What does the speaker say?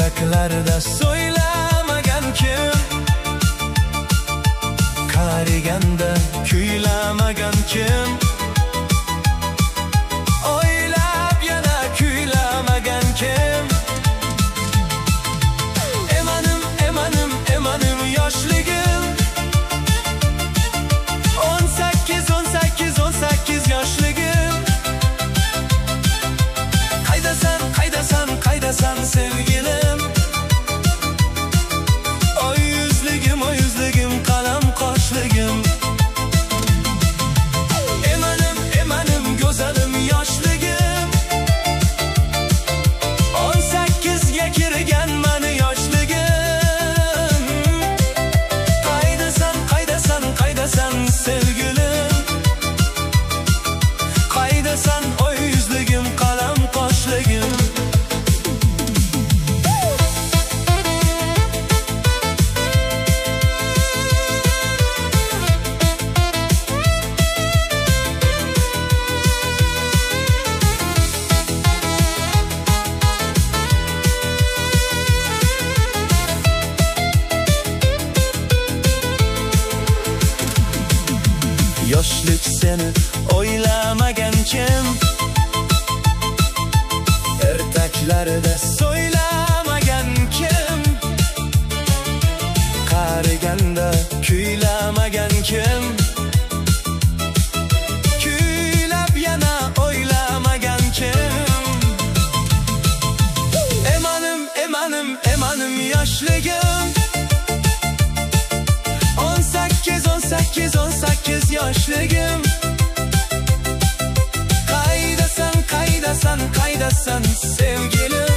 Ertaklarda so'ylamagan kim, qariganda kuylamagan kim, o'ylab yana kuylamagan kim. Emanim, emanim, emanim yoshligim, 18, 18, 18 yoshligim. Qaydasan, qaydasan, qaydasan sevgilim, oy yuzligim, qalam qoshligim. Emanim, emanim go'zalim yoshligim, 18 ga kirgan mani yoshligim. Qaydasan, qaydasan, qaydasan sevgilim, qaydasan, oy yuzligim, qalam qoshligim. Yoshlik seni o'ylamagan kim, ertaklarda so'ylamagan kim, qariganda kuylamagan kim, kuylab yana o'ylamagan kim. Emanim, emanim, emanim yoshligim, 18, 18, 18 yoshligim. Qaydasan, qaydasan, qaydasan sevgilim,